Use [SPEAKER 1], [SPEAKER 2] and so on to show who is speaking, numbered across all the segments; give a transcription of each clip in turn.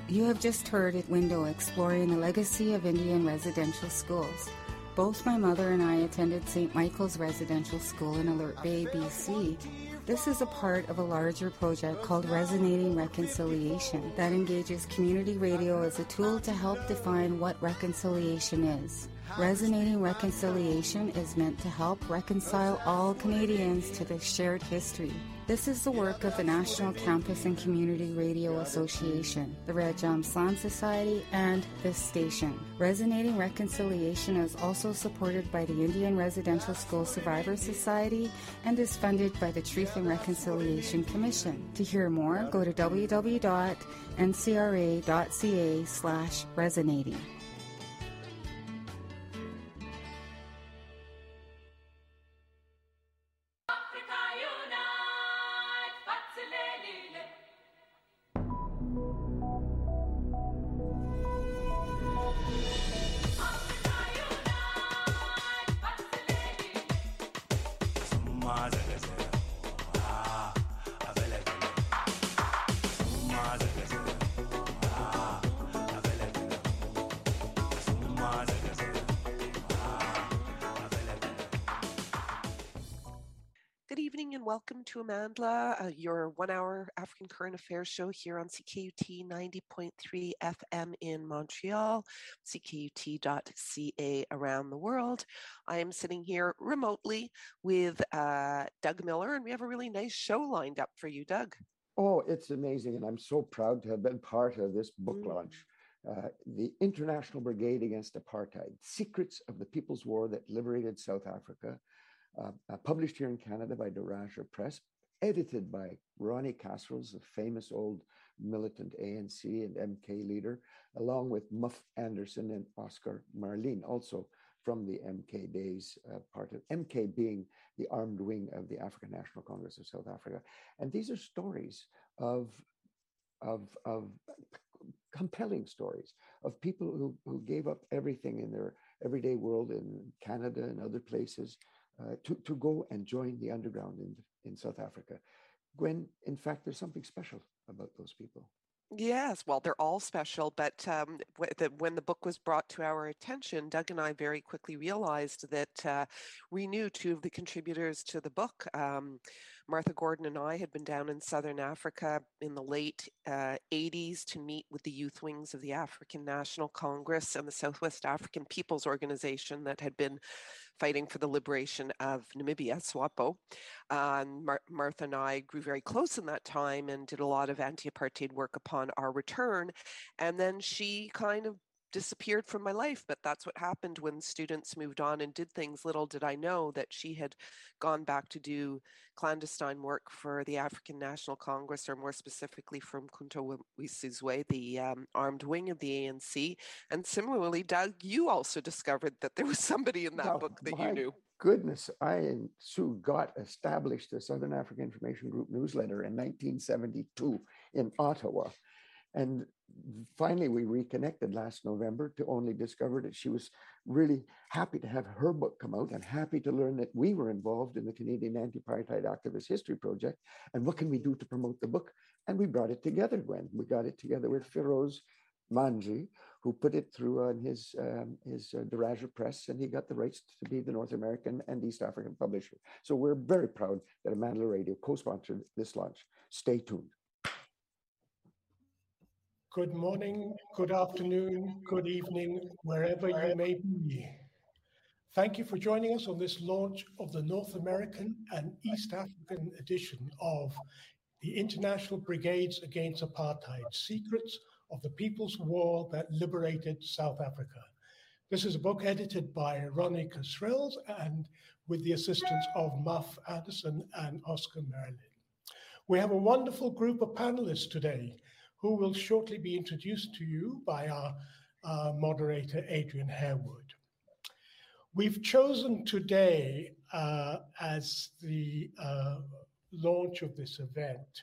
[SPEAKER 1] You have just heard at Window exploring the legacy of Indian residential schools. Both my mother and I attended St. Michael's Residential School in Alert Bay, BC. This is a part of a larger project called Resonating Reconciliation that engages community radio as a tool to help define what reconciliation is. Resonating Reconciliation is meant to help reconcile all Canadians to their shared history. This is the work of the National Campus and Community Radio Association, the Red Jam Slam Society, and this station. Resonating Reconciliation is also supported by the Indian Residential School Survivors Society and is funded by the Truth and Reconciliation Commission. To hear more, go to www.ncra.ca/resonating.
[SPEAKER 2] Welcome to Amandla, your 1-hour African Current Affairs show here on CKUT 90.3 FM in Montreal, CKUT.ca around the world. I am sitting here remotely with Doug Miller, and we have a really nice show lined up for you, Doug.
[SPEAKER 3] Oh, it's amazing, and I'm so proud to have been part of this book launch. The International Brigade Against Apartheid, Secrets of the People's War That Liberated South Africa, published here in Canada by Daraja Press, edited by Ronnie Kasrils, a famous old militant ANC and MK leader, along with Muff Anderson and Oscar Marlene, also from the MK days, part of MK being the armed wing of the African National Congress of South Africa. And these are stories of compelling stories of people who gave up everything in their everyday world in Canada and other places to go and join the underground in South Africa. Gwen, in fact, there's something special about those people.
[SPEAKER 2] Yes, well, they're all special, but when the book was brought to our attention, Doug and I very quickly realized that we knew two of the contributors to the book. Martha Gordon and I had been down in Southern Africa in the late 80s to meet with the youth wings of the African National Congress and the Southwest African People's Organization that had been fighting for the liberation of Namibia, SWAPO. Martha and I grew very close in that time and did a lot of anti-apartheid work upon our return. And then she kind of disappeared from my life, but that's what happened when students moved on and did things. Little did I know that she had gone back to do clandestine work for the African National Congress, or more specifically from Kunto Wisizwe, the armed wing of the ANC. And similarly, Doug, you also discovered that there was somebody in that book that you knew.
[SPEAKER 3] Goodness, I and Sue Gott established the Southern African Information Group newsletter in 1972 in Ottawa. And finally, we reconnected last November to only discover that she was really happy to have her book come out and happy to learn that we were involved in the Canadian Anti-Apartheid Activist History Project. And what can we do to promote the book? And we brought it together, Gwen. We got it together with Feroz Manji, who put it through on his Daraja Press, and he got the rights to be the North American and East African publisher. So we're very proud that Amandla Radio co-sponsored this launch. Stay tuned.
[SPEAKER 4] Good morning, good afternoon, good evening, wherever you may be. Thank you for joining us on this launch of the North American and East African edition of the International Brigades Against Apartheid, Secrets of the People's War That Liberated South Africa. This is a book edited by Ronnie Kasrils and with the assistance of Muff Anderson and Oscar Merlin. We have a wonderful group of panelists today who will shortly be introduced to you by our moderator, Adrian Harewood. We've chosen today as the launch of this event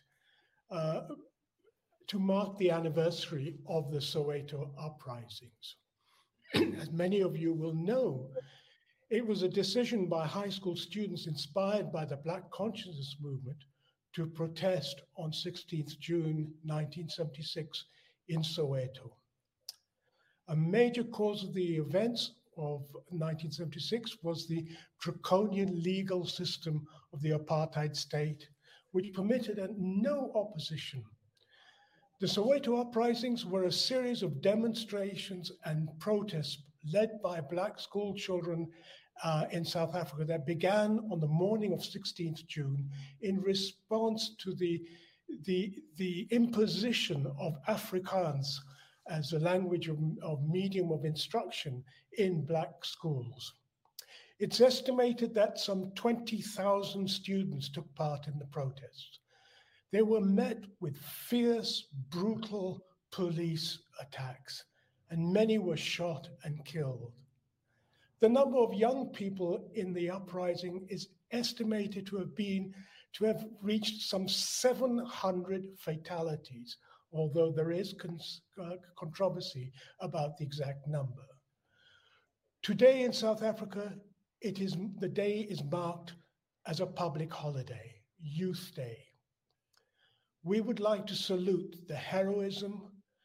[SPEAKER 4] to mark the anniversary of the Soweto uprisings. As many of you will know, it was a decision by high school students inspired by the Black Consciousness movement to protest on 16th June 1976 in Soweto. A major cause of the events of 1976 was the draconian legal system of the apartheid state, which permitted no opposition. The Soweto uprisings were a series of demonstrations and protests led by Black school children in South Africa that began on the morning of 16th June in response to the imposition of Afrikaans as a language of medium of instruction in Black schools. It's estimated that some 20,000 students took part in the protests. They were met with fierce, brutal police attacks, and many were shot and killed. The number of young people in the uprising is estimated to have reached some 700 fatalities, although there is controversy about the exact number. Today in South Africa, the day is marked as a public holiday, Youth Day. We would like to salute the heroism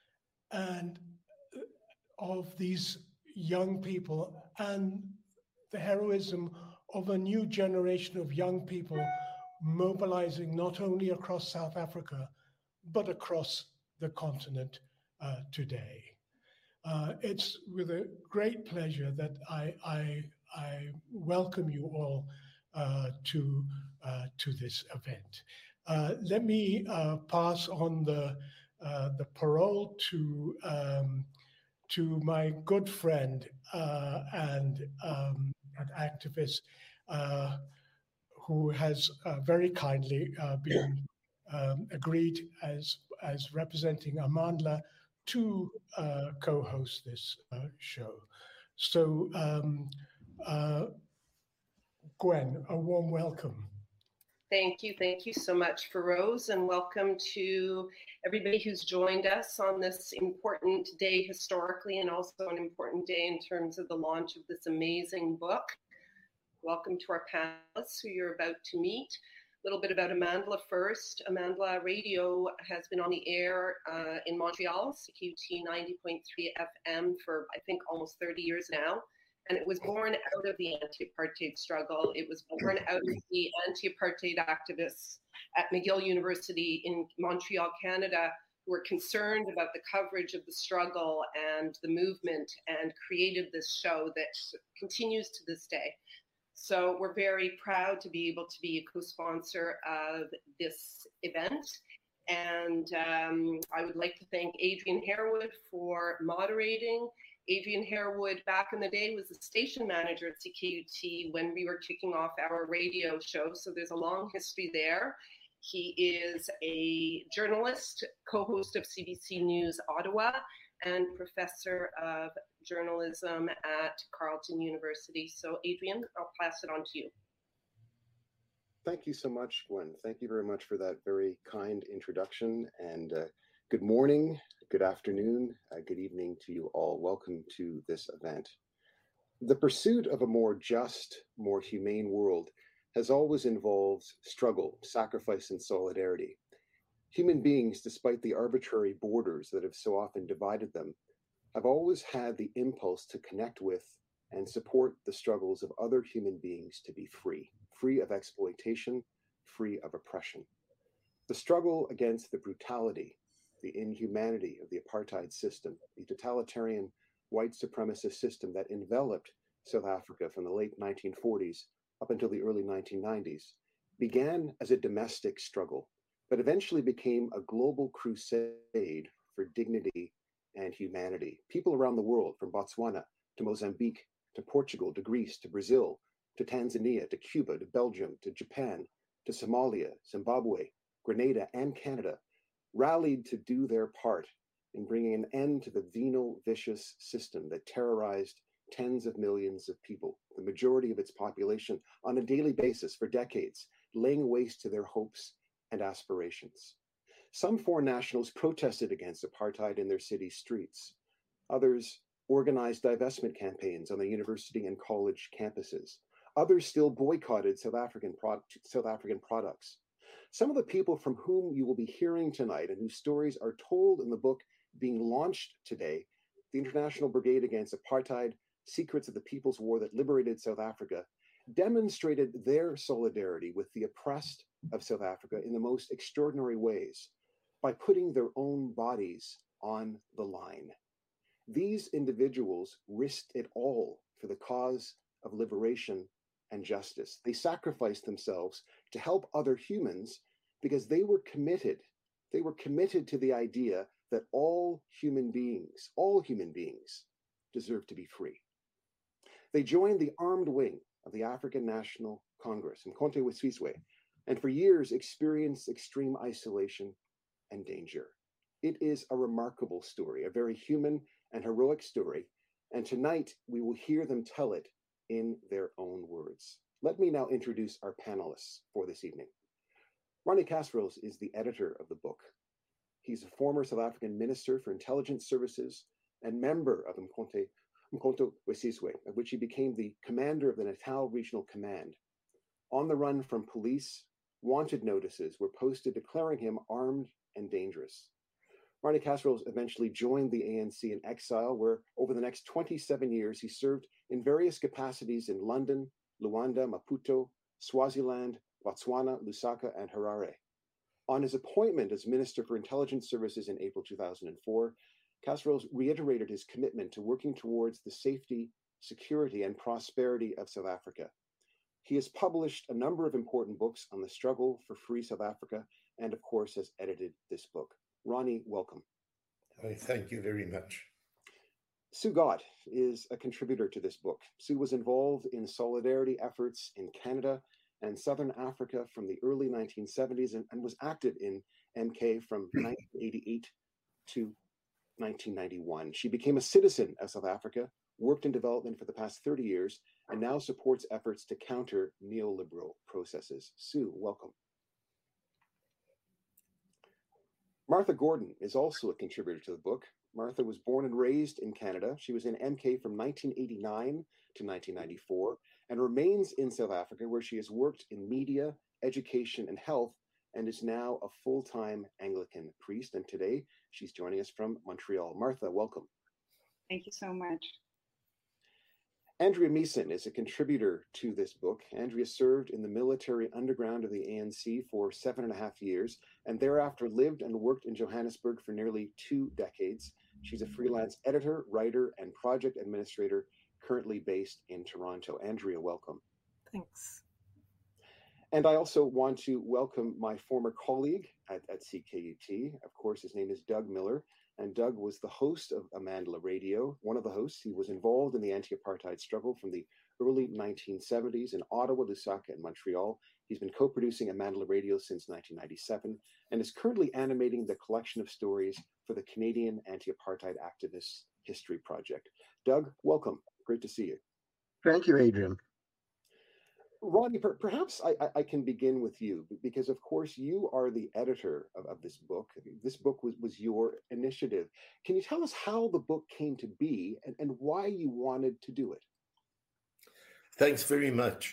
[SPEAKER 4] of these young people and the heroism of a new generation of young people mobilizing not only across South Africa, but across the continent today. It's with a great pleasure that I welcome you all to this event. Let me pass on the parole to my good friend and activist who has very kindly been agreed as representing Amandla to co-host this show. So Gwen, a warm welcome.
[SPEAKER 5] Thank you so much, Feroz, and welcome to everybody who's joined us on this important day historically, and also an important day in terms of the launch of this amazing book. Welcome to our panelists who you're about to meet. A little bit about Amandla first. Amandla Radio has been on the air in Montreal, CQT 90.3 FM for I think almost 30 years now. And it was born out of the anti-apartheid struggle. It was born out of the anti-apartheid activists at McGill University in Montreal, Canada, who were concerned about the coverage of the struggle and the movement, and created this show that continues to this day. So we're very proud to be able to be a co-sponsor of this event. And I would like to thank Adrian Harewood for moderating. Adrian Harewood, back in the day, was the station manager at CKUT when we were kicking off our radio show. So there's a long history there. He is a journalist, co-host of CBC News Ottawa, and professor of journalism at Carleton University. So Adrian, I'll pass it on to you.
[SPEAKER 6] Thank you so much, Gwen. Thank you very much for that very kind introduction, and good morning, good afternoon, good evening to you all. Welcome to this event. The pursuit of a more just, more humane world has always involved struggle, sacrifice, and solidarity. Human beings, despite the arbitrary borders that have so often divided them, have always had the impulse to connect with and support the struggles of other human beings to be free, free of exploitation, free of oppression. The struggle against the brutality, the inhumanity of the apartheid system, the totalitarian white supremacist system that enveloped South Africa from the late 1940s up until the early 1990s, began as a domestic struggle, but eventually became a global crusade for dignity and humanity. People around the world, from Botswana to Mozambique, to Portugal, to Greece, to Brazil, to Tanzania, to Cuba, to Belgium, to Japan, to Somalia, Zimbabwe, Grenada, and Canada, rallied to do their part in bringing an end to the venal, vicious system that terrorized tens of millions of people, the majority of its population, on a daily basis for decades, laying waste to their hopes and aspirations. Some foreign nationals protested against apartheid in their city streets. Others organized divestment campaigns on the university and college campuses. Others still boycotted South African products. Some of the people from whom you will be hearing tonight and whose stories are told in the book being launched today, the International Brigade Against Apartheid, Secrets of the People's War that Liberated South Africa, demonstrated their solidarity with the oppressed of South Africa in the most extraordinary ways by putting their own bodies on the line. These individuals risked it all for the cause of liberation and justice. They sacrificed themselves to help other humans because they were committed. They were committed to the idea that all human beings deserve to be free. They joined the armed wing of the African National Congress, Umkhonto we Sizwe, and for years experienced extreme isolation and danger. It is a remarkable story, a very human and heroic story, and tonight we will hear them tell it in their own words. Let me now introduce our panelists for this evening. Ronnie Kasrils is the editor of the book. He's a former South African Minister for Intelligence Services and member of Umkhonto we Sizwe, of which he became the commander of the Natal Regional Command. On the run from police, wanted notices were posted declaring him armed and dangerous. Ronnie Kasrils eventually joined the ANC in exile, where over the next 27 years he served in various capacities in London, Luanda, Maputo, Swaziland, Botswana, Lusaka, and Harare. On his appointment as Minister for Intelligence Services in April 2004, Kasrils reiterated his commitment to working towards the safety, security, and prosperity of South Africa. He has published a number of important books on the struggle for free South Africa, and of course has edited this book. Ronnie, welcome.
[SPEAKER 7] Thank you very much.
[SPEAKER 6] Sue Gott is a contributor to this book. Sue was involved in solidarity efforts in Canada and Southern Africa from the early 1970s and was active in MK from 1988 to 1991. She became a citizen of South Africa, worked in development for the past 30 years, and now supports efforts to counter neoliberal processes. Sue, welcome. Martha Gordon is also a contributor to the book. Martha was born and raised in Canada. She was in MK from 1989 to 1994 and remains in South Africa, where she has worked in media, education, and health, and is now a full-time Anglican priest. And today she's joining us from Montreal. Martha, welcome.
[SPEAKER 8] Thank you so much.
[SPEAKER 6] Andrea Meeson is a contributor to this book. Andrea served in the military underground of the ANC for 7.5 years, and thereafter lived and worked in Johannesburg for nearly 2 decades. She's a freelance editor, writer, and project administrator, currently based in Toronto. Andrea, welcome.
[SPEAKER 8] Thanks.
[SPEAKER 6] And I also want to welcome my former colleague at CKUT. Of course, his name is Doug Miller. And Doug was the host of Amandla Radio, one of the hosts. He was involved in the anti-apartheid struggle from the early 1970s in Ottawa, Lusaka, and Montreal. He's been co-producing Amandla Radio since 1997 and is currently animating the collection of stories for the Canadian Anti-Apartheid Activists History Project. Doug, welcome. Great to see you.
[SPEAKER 3] Thank you, Adrian.
[SPEAKER 6] Ronnie, perhaps I can begin with you, because of course you are the editor of this book. This book was your initiative. Can you tell us how the book came to be and why you wanted to do it?
[SPEAKER 7] Thanks very much.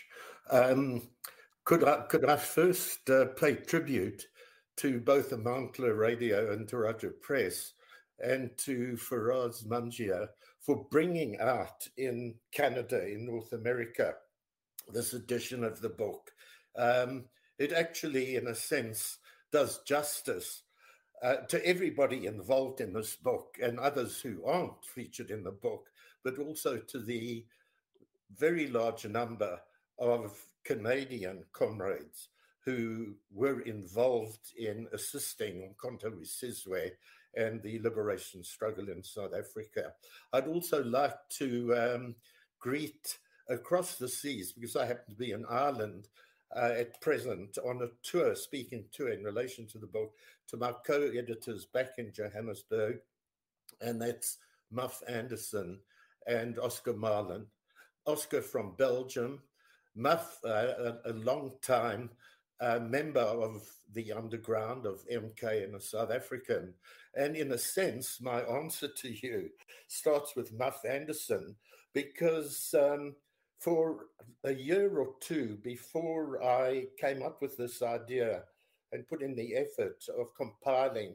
[SPEAKER 7] Could I first pay tribute to both Amandla Radio and Toronto Press and to Faraz Manjia for bringing out in Canada, in North America, this edition of the book. It actually, in a sense, does justice to everybody involved in this book and others who aren't featured in the book, but also to the very large number of Canadian comrades who were involved in assisting Umkhonto we Sizwe and the liberation struggle in South Africa. I'd also like to greet across the seas, because I happen to be in Ireland at present on a tour, speaking tour in relation to the book, to my co-editors back in Johannesburg, and that's Muff Anderson and Oscar Marlin. Oscar from Belgium, Muff, a long time member of the underground of MK and a South African. And in a sense, my answer to you starts with Muff Anderson, because for a year or two before I came up with this idea and put in the effort of compiling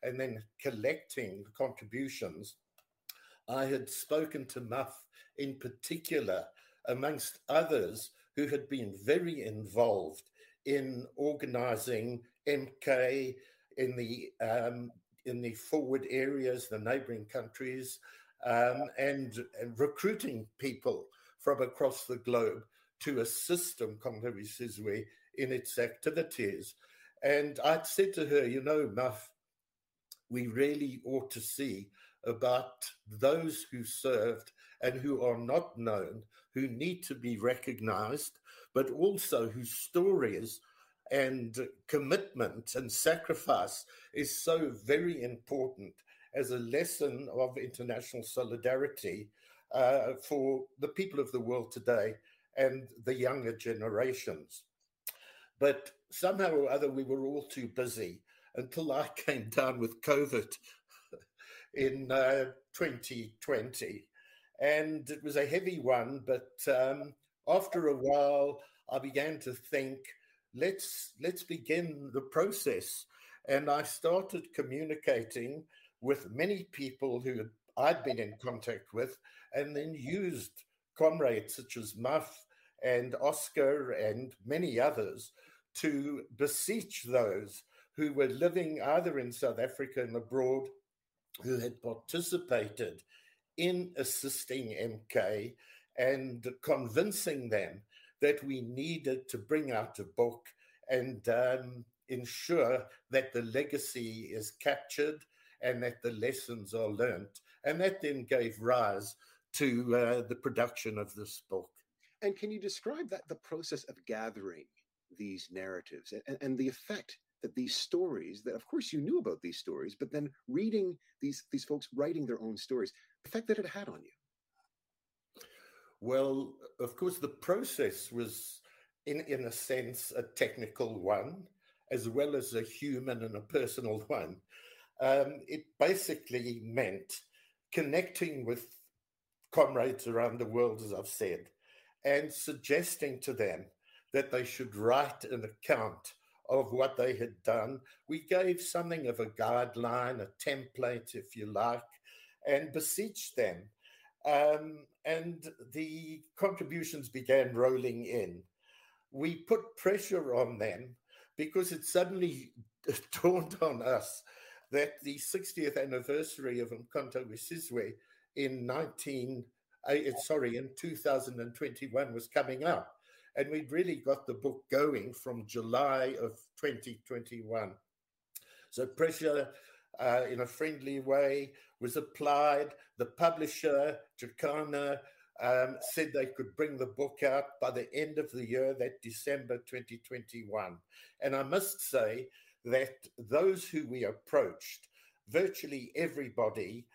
[SPEAKER 7] and then collecting the contributions, I had spoken to Muff in particular, amongst others who had been very involved in organizing MK in the forward areas, the neighboring countries, and recruiting people from across the globe to assist Umkhonto we Sizwe in its activities. And I'd said to her, you know, Muff, we really ought to see about those who served and who are not known, who need to be recognized, but also whose stories and commitment and sacrifice is so very important as a lesson of international solidarity for the people of the world today and the younger generations. But somehow or other, we were all too busy until I came down with COVID in 2020. And it was a heavy one, but after a while, I began to think, let's begin the process. And I started communicating with many people who I'd been in contact with, and then used comrades such as Muff and Oscar and many others to beseech those who were living either in South Africa and abroad, who had participated in assisting MK, and convincing them that we needed to bring out a book and ensure that the legacy is captured and that the lessons are learnt. And that then gave rise to the production of this book.
[SPEAKER 6] And can you describe the process of gathering these narratives and the effect that these stories, that of course you knew about these stories, but then reading these folks writing their own stories, the effect that it had on you?
[SPEAKER 7] Well, of course, the process was, in a sense, a technical one, as well as a human and a personal one. It basically meant connecting with comrades around the world, as I've said, and suggesting to them that they should write an account of what they had done. We gave something of a guideline, a template, if you like, and beseeched them. And the contributions began rolling in. We put pressure on them because it suddenly dawned on us that the 60th anniversary of Umkhonto we Sizwe in 2021 was coming up. And we'd really got the book going from July of 2021. So pressure in a friendly way was applied. The publisher, Jacana, said they could bring the book out by the end of the year, that December 2021. And I must say that those who we approached, virtually everybody,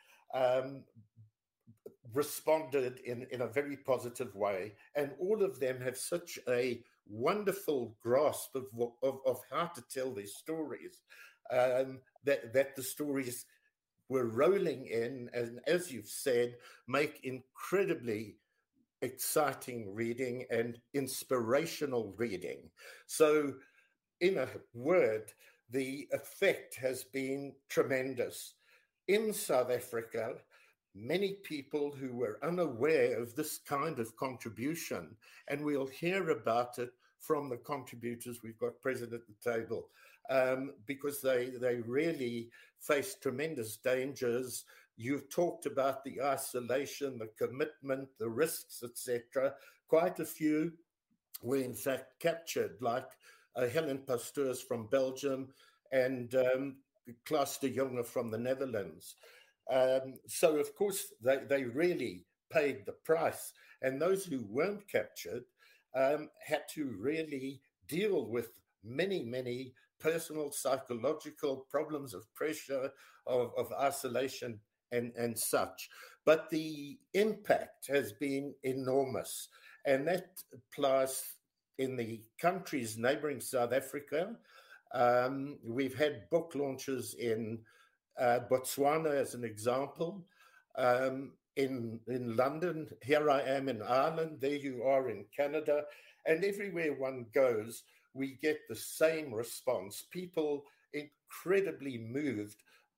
[SPEAKER 7] responded in a very positive way, and all of them have such a wonderful grasp of how to tell their stories, that the stories were rolling in, and as you've said, make incredibly exciting reading and inspirational reading. So in a word, the effect has been tremendous. In South Africa, many people who were unaware of this kind of contribution, and we'll hear about it from the contributors we've got present at the table, because they really faced tremendous dangers. You've talked about the isolation, the commitment, the risks, etc. Quite a few were in fact captured, like Helen Pasteurs from Belgium and Klaas de Jonge from the Netherlands. So, of course, they really paid the price. And those who weren't captured had to really deal with many, many personal, psychological problems of pressure, of isolation and such. But the impact has been enormous. And that applies in the countries neighboring South Africa. We've had book launches in Botswana, as an example, in London. Here I am in Ireland, there you are in Canada, and everywhere one goes, we get the same response. People incredibly moved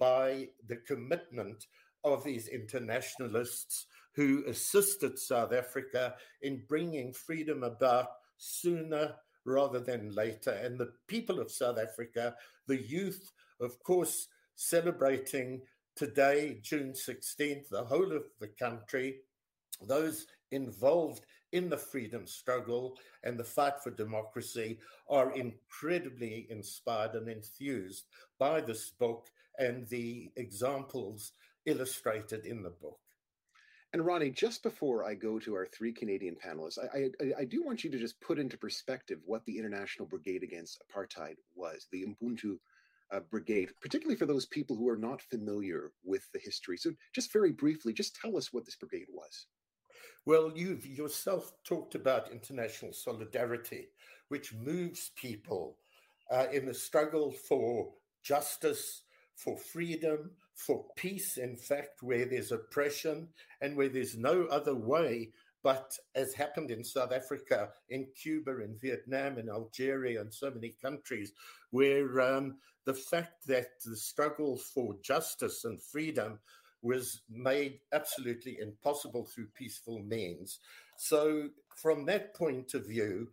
[SPEAKER 7] by the commitment of these internationalists who assisted South Africa in bringing freedom about sooner rather than later. And the people of South Africa, the youth, of course, celebrating today, June 16th, the whole of the country, those involved in the freedom struggle and the fight for democracy are incredibly inspired and enthused by this book and the examples illustrated in the book.
[SPEAKER 6] And Ronnie, just before I go to our three Canadian panelists, I do want you to just put into perspective what the International Brigade Against Apartheid was, the Ubuntu Brigade, particularly for those people who are not familiar with the history. So just very briefly, just tell us what this brigade was.
[SPEAKER 7] Well, you've yourself talked about international solidarity, which moves people in the struggle for justice, for freedom, for peace, in fact, where there's oppression and where there's no other way but, as happened in South Africa, in Cuba, in Vietnam, in Algeria, and so many countries, where the fact that the struggle for justice and freedom was made absolutely impossible through peaceful means. So from that point of view,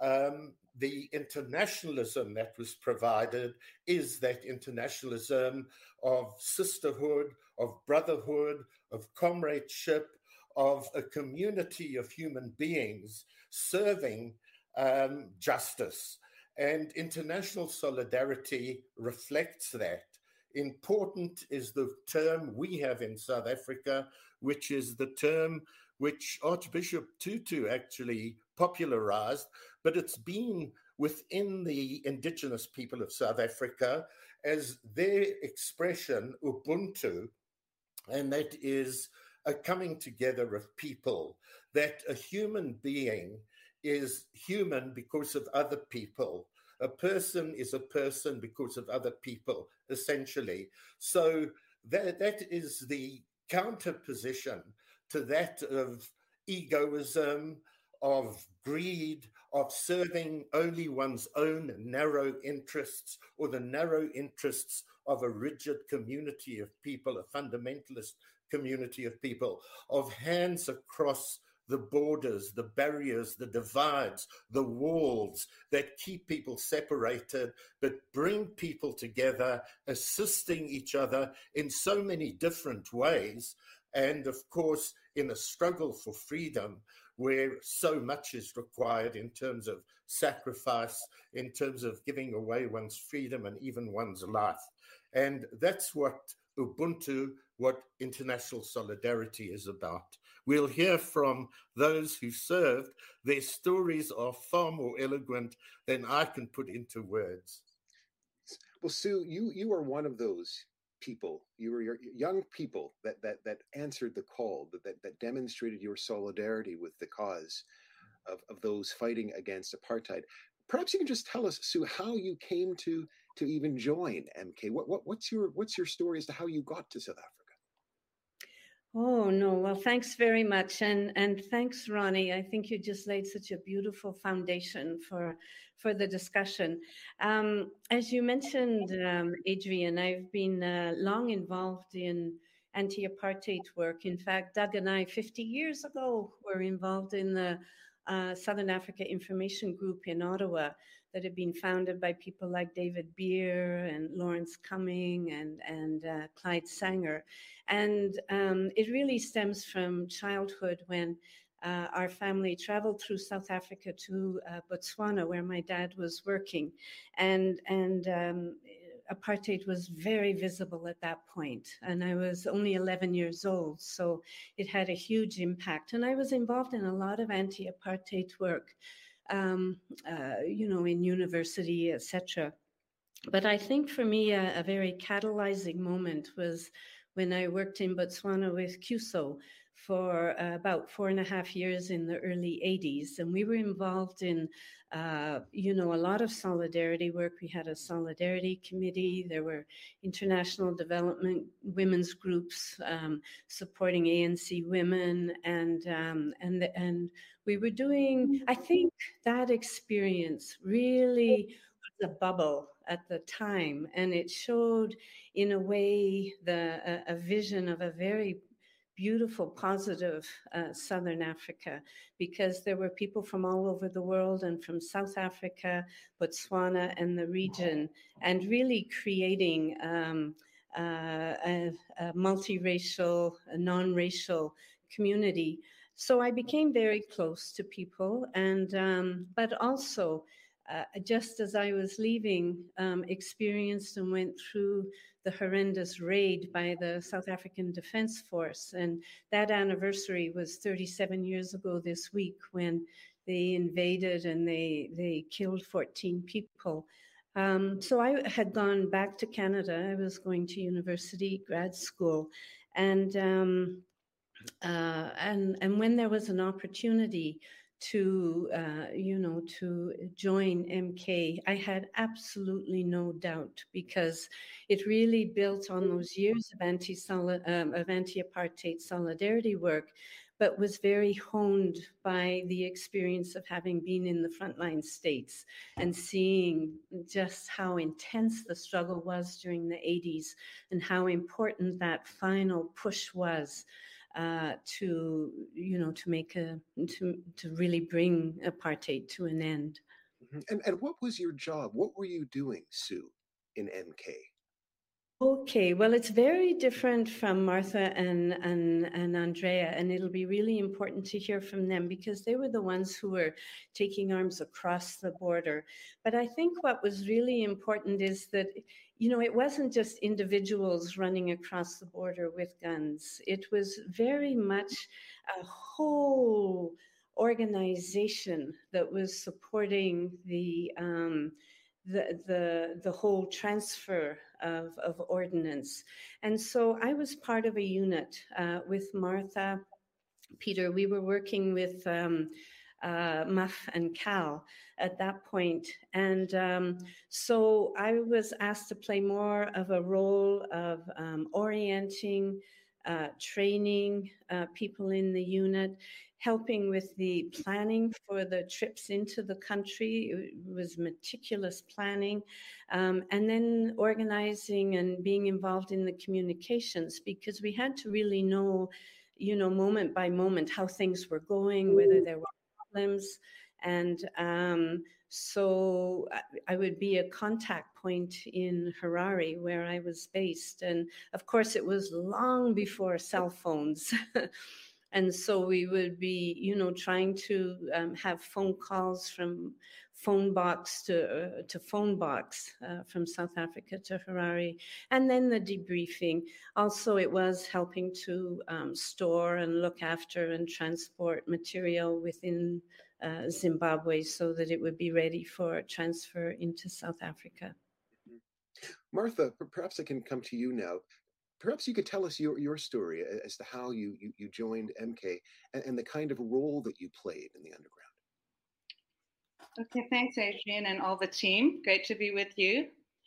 [SPEAKER 7] the internationalism that was provided is that internationalism of sisterhood, of brotherhood, of comradeship, of a community of human beings serving justice. And international solidarity reflects that. Important is the term we have in South Africa, which is the term which Archbishop Tutu actually popularized, but it's been within the indigenous people of South Africa as their expression, Ubuntu, and that is a coming together of people, that a human being is human because of other people. A person is a person because of other people, essentially. So that is the counterposition to that of egoism, of greed, of serving only one's own narrow interests or the narrow interests of a rigid community of people, a fundamentalist community of people, of hands across the borders, the barriers, the divides, the walls that keep people separated, but bring people together, assisting each other in so many different ways. And of course, in a struggle for freedom, where so much is required in terms of sacrifice, in terms of giving away one's freedom and even one's life. And that's what Ubuntu, what international solidarity is about. We'll hear from those who served. Their stories are far more eloquent than I can put into words.
[SPEAKER 6] Well, Sue, you are one of those people. You were your young people that answered the call, that demonstrated your solidarity with the cause of those fighting against apartheid. Perhaps you can just tell us, Sue, how you came to even join MK. What's your story as to how you got to South Africa?
[SPEAKER 9] Oh, no. Well, thanks very much. And thanks, Ronnie. I think you just laid such a beautiful foundation for the discussion. As you mentioned, Adrian, I've been long involved in anti-apartheid work. In fact, Doug and I, 50 years ago, were involved in the Southern Africa Information Group in Ottawa that had been founded by people like David Beer and Lawrence Cumming and Clyde Sanger. And it really stems from childhood when our family traveled through South Africa to Botswana, where my dad was working. And apartheid was very visible at that point. And I was only 11 years old, so it had a huge impact. And I was involved in a lot of anti-apartheid work, in university, etc. But I think for me, a very catalyzing moment was when I worked in Botswana with CUSO for about 4.5 years in the early 80s. And we were involved in, a lot of solidarity work. We had a solidarity committee. There were international development women's groups supporting ANC women. And we were doing, I think that experience really a bubble at the time, and it showed, in a way, a vision of a very beautiful, positive Southern Africa, because there were people from all over the world and from South Africa, Botswana, and the region, and really creating a multiracial, a non-racial community. So I became very close to people, and but also, just as I was leaving, experienced and went through the horrendous raid by the South African Defence Force. And that anniversary was 37 years ago this week, when they invaded and they killed 14 people. So I had gone back to Canada. I was going to university, grad school, and when there was an opportunity to to join MK, I had absolutely no doubt, because it really built on those years of anti-apartheid solidarity work, but was very honed by the experience of having been in the frontline states and seeing just how intense the struggle was during the 80s and how important that final push was to really bring apartheid to an end.
[SPEAKER 6] And what was your job? What were you doing, Sue, in MK?
[SPEAKER 9] Okay, well, it's very different from Martha and Andrea, and it'll be really important to hear from them, because they were the ones who were taking arms across the border. But I think what was really important is that, it wasn't just individuals running across the border with guns. It was very much a whole organization that was supporting the whole transfer of ordnance. And so I was part of a unit with Martha, Peter. We were working with Muff and Cal at that point. And so I was asked to play more of a role of orienting, training people in the unit, helping with the planning for the trips into the country. It was meticulous planning, and then organizing and being involved in the communications, because we had to really know, moment by moment, how things were going, whether there were problems. And so I would be a contact point in Harare, where I was based. And of course, it was long before cell phones. And so we would be, trying to have phone calls from phone box to phone box from South Africa to Harare, and then the debriefing. Also, it was helping to store and look after and transport material within Zimbabwe so that it would be ready for transfer into South Africa.
[SPEAKER 6] Martha, perhaps I can come to you now. Perhaps you could tell us your story as to how you joined MK and the kind of role that you played in the underground.
[SPEAKER 8] Okay, thanks, Adrian, and all the team. Great to be with you.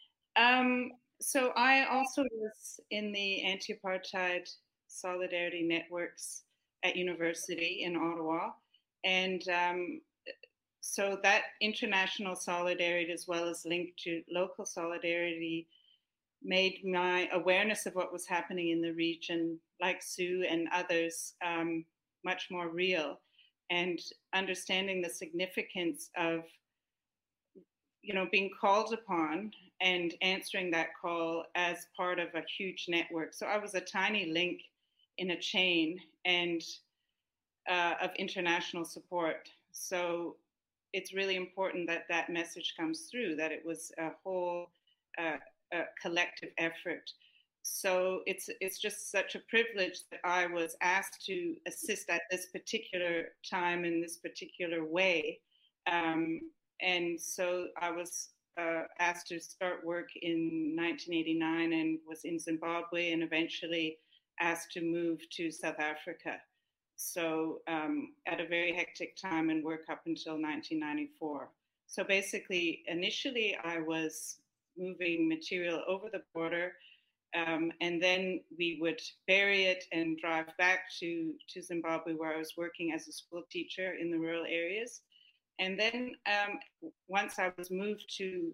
[SPEAKER 8] So I also was in the anti-apartheid solidarity networks at university in Ottawa. And so that international solidarity, as well as linked to local solidarity, made my awareness of what was happening in the region, like Sue and others, much more real, and understanding the significance of, being called upon and answering that call as part of a huge network. So I was a tiny link in a chain and of international support. So it's really important that that message comes through, that it was a whole collective effort. So it's just such a privilege that I was asked to assist at this particular time in this particular way. And so I was asked to start work in 1989 and was in Zimbabwe, and eventually asked to move to South Africa. So at a very hectic time and work up until 1994. So basically, initially I was moving material over the border, and then we would bury it and drive back to Zimbabwe, where I was working as a school teacher in the rural areas. And then once I was moved to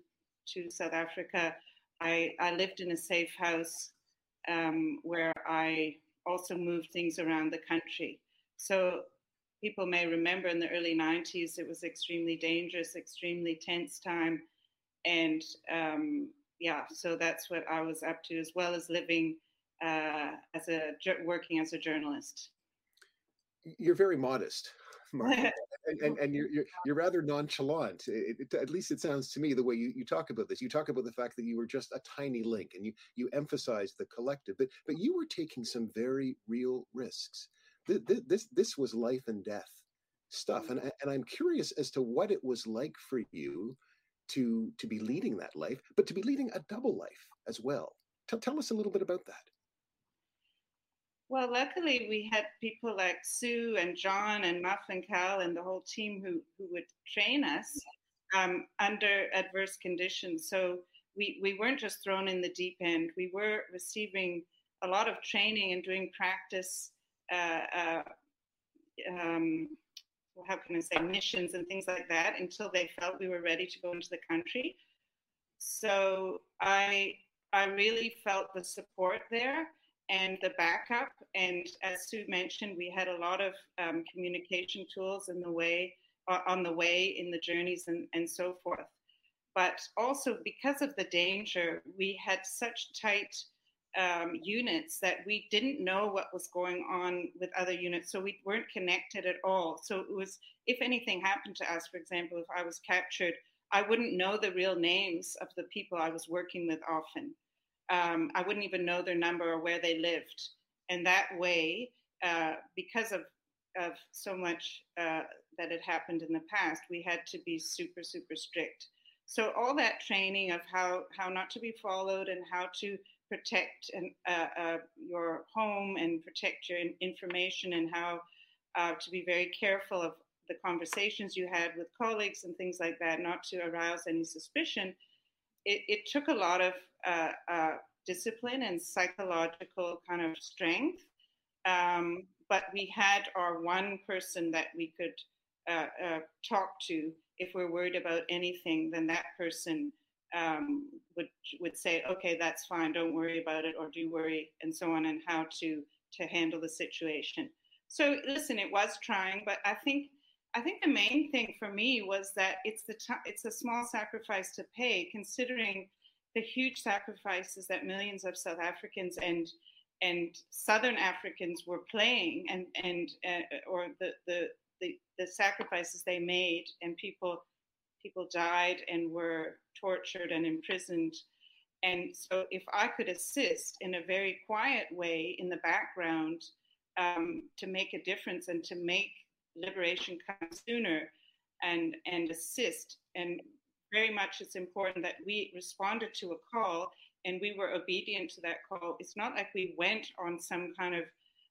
[SPEAKER 8] to South Africa, I lived in a safe house where I also moved things around the country. So people may remember in the early 90s, it was extremely dangerous, extremely tense time. And so that's what I was up to, as well as living working as a journalist.
[SPEAKER 6] You're very modest, Martha, and you're rather nonchalant. At least it sounds to me the way you talk about this. You talk about the fact that you were just a tiny link, and you emphasize the collective. But you were taking some very real risks. This was life and death stuff, and I'm curious as to what it was like for you to be leading that life, but to be leading a double life as well. Tell us a little bit about that.
[SPEAKER 8] Well, luckily we had people like Sue and John and Muff and Cal and the whole team who would train us under adverse conditions. So we weren't just thrown in the deep end. We were receiving a lot of training and doing practice, how can I say, missions and things like that until they felt we were ready to go into the country. So I really felt the support there and the backup. And as Sue mentioned, we had a lot of communication tools on the way in the journeys and so forth. But also because of the danger, we had such tight units that we didn't know what was going on with other units. So we weren't connected at all. So it was, if anything happened to us, for example, if I was captured, I wouldn't know the real names of the people I was working with often. I wouldn't even know their number or where they lived. And that way, because of so much that had happened in the past, we had to be super, super strict. So all that training of how not to be followed and how to protect your home and protect your information and how to be very careful of the conversations you had with colleagues and things like that, not to arouse any suspicion. It took a lot of discipline and psychological kind of strength. But we had our one person that we could talk to if we're worried about anything. Then that person would say, okay, that's fine, don't worry about it, or do worry, and so on, and how to handle the situation. So listen, it was trying, but I think the main thing for me was that it's a small sacrifice to pay, considering the huge sacrifices that millions of South Africans and Southern Africans were paying, or the sacrifices they made, and people died and were tortured and imprisoned. And so if I could assist in a very quiet way in the background to make a difference and to make liberation come sooner and assist, and very much it's important that we responded to a call and we were obedient to that call. It's not like we went on some kind of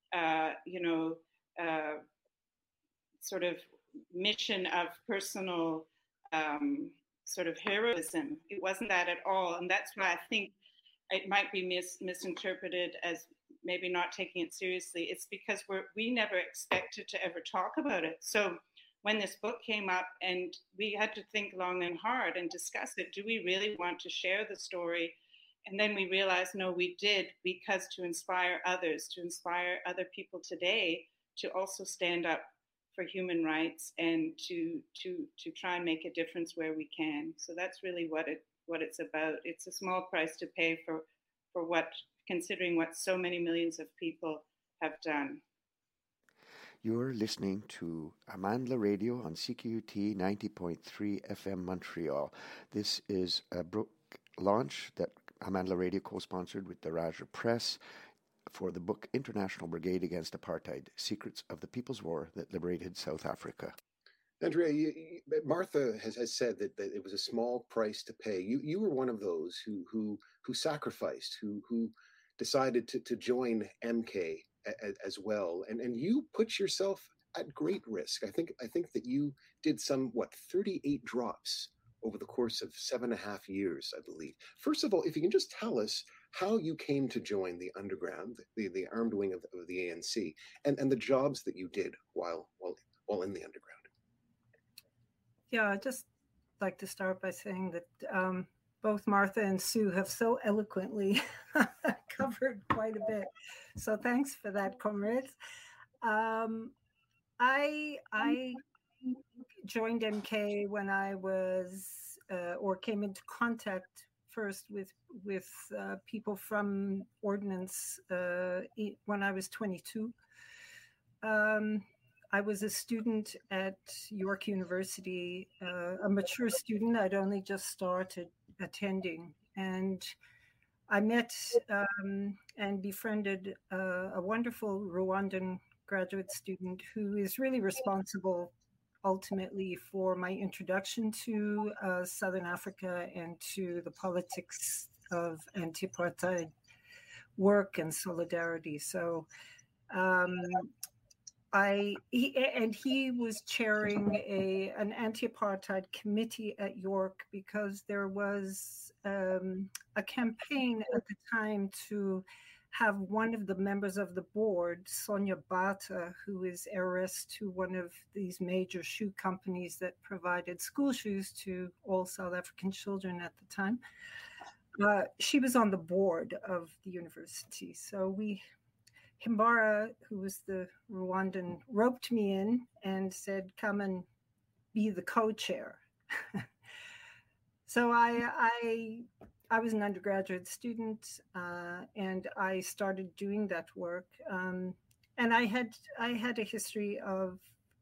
[SPEAKER 8] sort of mission of personal sort of heroism. It wasn't that at all. And that's why I think it might be misinterpreted as maybe not taking it seriously. It's because we never expected to ever talk about it. So when this book came up and we had to think long and hard and discuss it, do we really want to share the story? And then we realized, no, we did, because to inspire others, to inspire other people today to also stand up for human rights and to try and make a difference where we can. So that's really what it's about. It's a small price to pay for what, considering what so many millions of people have done.
[SPEAKER 3] You're listening to Amandla Radio on CQUT 90.3 FM Montreal. This is a book launch that Amandla Radio co-sponsored with the Raja Press for the book International Brigade Against Apartheid, Secrets of the People's War That Liberated South Africa.
[SPEAKER 6] Andrea, Martha has said that it was a small price to pay. You were one of those who sacrificed, who decided to join MK as well, and you put yourself at great risk. I think that you did 38 drops over the course of 7.5 years, I believe. First of all, if you can just tell us how you came to join the underground, the armed wing of the ANC, and the jobs that you did while in the underground.
[SPEAKER 10] Yeah, I'd just like to start by saying that both Martha and Sue have so eloquently covered quite a bit. So thanks for that, comrades. I joined MK when I was, or came into contact first with people from Ordnance when I was 22. I was a student at York University, a mature student. I'd only just started attending, and I met and befriended a wonderful Rwandan graduate student who is really responsible ultimately for my introduction to Southern Africa and to the politics of anti-apartheid work and solidarity. So he was chairing an anti-apartheid committee at York because there was a campaign at the time to have one of the members of the board, Sonia Bata, who is heiress to one of these major shoe companies that provided school shoes to all South African children at the time. She was on the board of the university. So Himbara, who was the Rwandan, roped me in and said, come and be the co-chair. So I was an undergraduate student, and I started doing that work. And I had a history of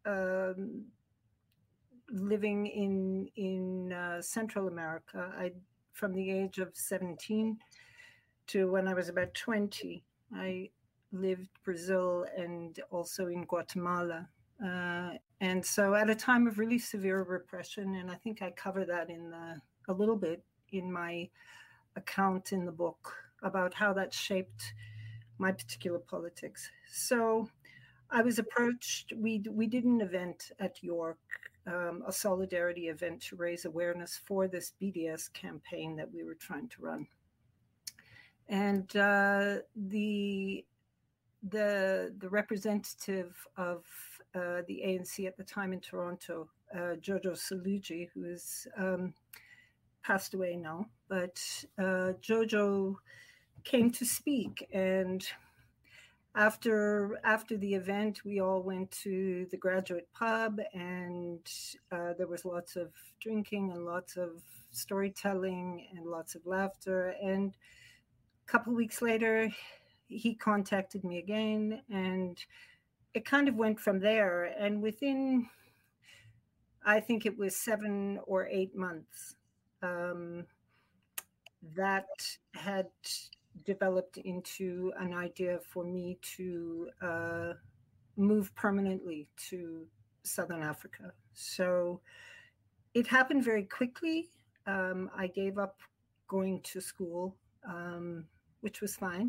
[SPEAKER 10] living in Central America. From the age of 17 to when I was about 20, I lived Brazil and also in Guatemala. And so at a time of really severe repression, and I think I cover that a little bit in my account in the book about how that shaped my particular politics. So I was approached, we did an event at York, a solidarity event to raise awareness for this BDS campaign that we were trying to run. And the representative of the ANC at the time in Toronto, Jojo Saluji, who is passed away now, but Jojo came to speak, and after the event, we all went to the graduate pub, and there was lots of drinking and lots of storytelling and lots of laughter. And a couple of weeks later, he contacted me again, and it kind of went from there. And within, I think it was 7 or 8 months, that had developed into an idea for me to move permanently to Southern Africa. So it happened very quickly. I gave up going to school, which was fine.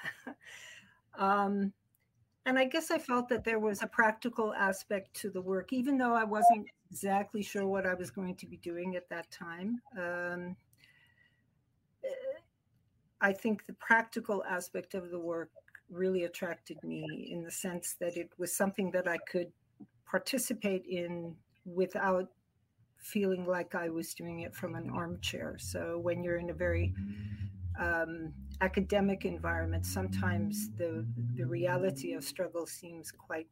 [SPEAKER 10] And I guess I felt that there was a practical aspect to the work, even though I wasn't exactly sure what I was going to be doing at that time. I think the practical aspect of the work really attracted me in the sense that it was something that I could participate in without feeling like I was doing it from an armchair. So when you're in a very academic environment, sometimes the reality of struggle seems quite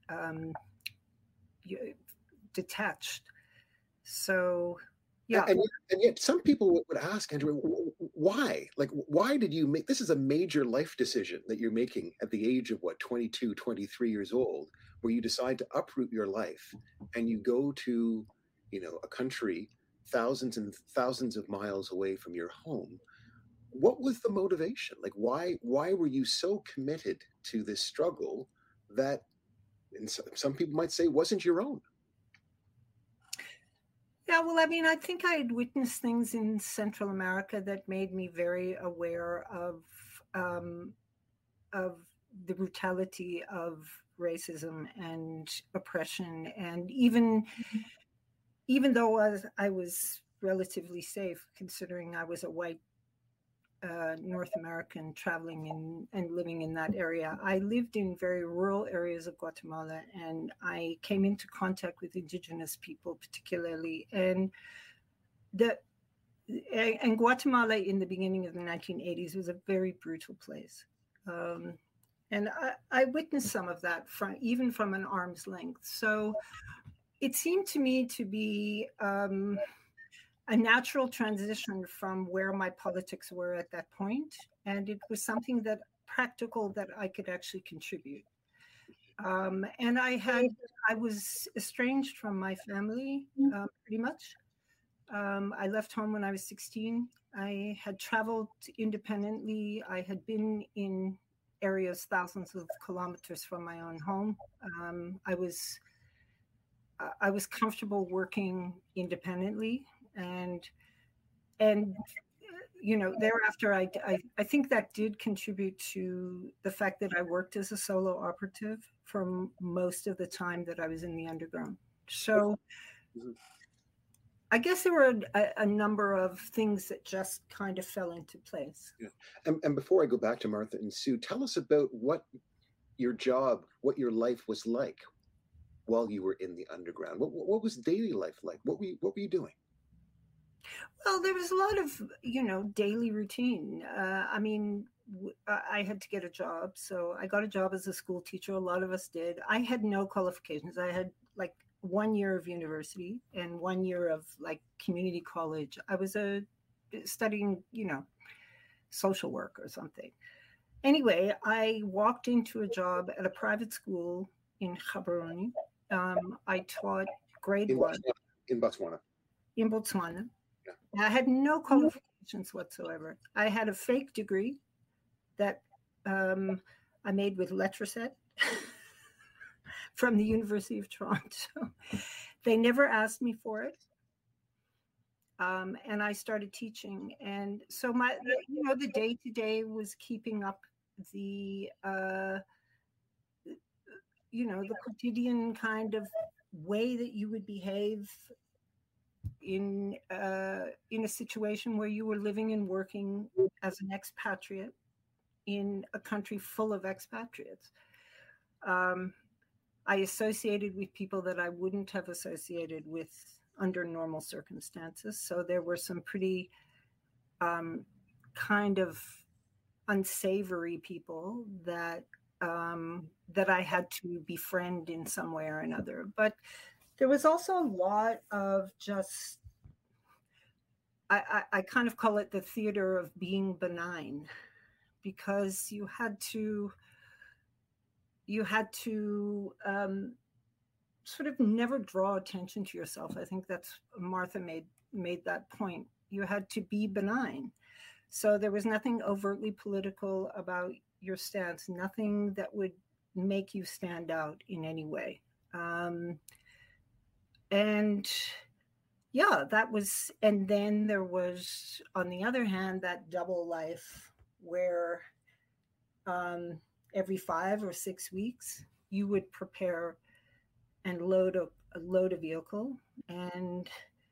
[SPEAKER 10] detached. So yeah.
[SPEAKER 6] And yet some people would ask, Andrew, why? Like, why did you make, this is a major life decision that you're making at the age of 22, 23 years old, where you decide to uproot your life and you go to, a country thousands and thousands of miles away from your home. What was the motivation? Like, why were you so committed to this struggle that, and some people might say, wasn't your own?
[SPEAKER 10] Yeah, well, I mean, I think I had witnessed things in Central America that made me very aware of the brutality of racism and oppression. And even though I was relatively safe, considering I was a white North American traveling and living in that area, I lived in very rural areas of Guatemala, and I came into contact with indigenous people particularly. And and Guatemala in the beginning of the 1980s was a very brutal place. And I witnessed some of that even from an arm's length. So it seemed to me to be a natural transition from where my politics were at that point. And it was something that practical that I could actually contribute. And I was estranged from my family pretty much. I left home when I was 16. I had traveled independently. I had been in areas thousands of kilometers from my own home. I was comfortable working independently, and you know, thereafter I think that did contribute to the fact that I worked as a solo operative for most of the time that I was in the underground. So I guess there were a number of things that just kind of fell into place.
[SPEAKER 6] Yeah. And before I go back to Martha and Sue, tell us about what your job, what your life was like while you were in the underground. What was daily life like? What were you doing?
[SPEAKER 10] Well, there was a lot of, you know, daily routine. I mean, I had to get a job. So I got a job as a school teacher. A lot of us did. I had no qualifications. I had like 1 year of university and 1 year of like community college. I was studying, you know, social work or something. Anyway, I walked into a job at a private school in Gaborone. I taught grade 1.
[SPEAKER 6] In Botswana.
[SPEAKER 10] In Botswana. Yeah. I had no qualifications whatsoever. I had a fake degree that I made with lettreset from the University of Toronto. They never asked me for it. And I started teaching. And so the day-to-day was keeping up the quotidian kind of way that you would behave in a situation where you were living and working as an expatriate in a country full of expatriates. I associated with people that I wouldn't have associated with under normal circumstances. So there were some pretty kind of unsavory people that I had to befriend in some way or another. But there was also a lot of just, I kind of call it the theater of being benign, because you had to sort of never draw attention to yourself. I think that's Martha made that point. You had to be benign. So there was nothing overtly political about your stance, nothing that would make you stand out in any way. And yeah, that was, and then there was, on the other hand, that double life where every 5 or 6 weeks you would prepare and load a vehicle and